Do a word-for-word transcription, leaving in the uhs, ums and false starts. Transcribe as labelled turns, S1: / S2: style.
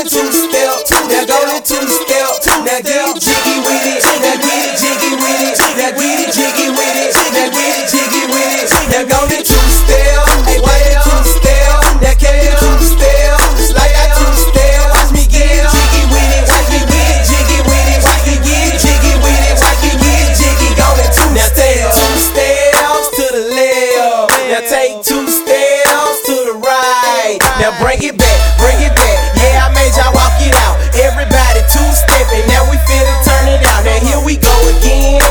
S1: two step. Now go to two step. Now get jiggy with it. Now get jiggy with it. Now get jiggy with it. Now get jiggy with it. Now go to two step. Hey, why you two step? Now can you two step? Like I two step. Watch me get jiggy with it. Watch me get jiggy with it. Watch me get jiggy with it. Watch me get jiggy. Go to two step. Two steps to the left. Now take two steps to the right. Now bring it back. Bring it back. Yeah, I made y'all walk it out. Everybody two-stepping, now we finna turn it out. Now here we go again.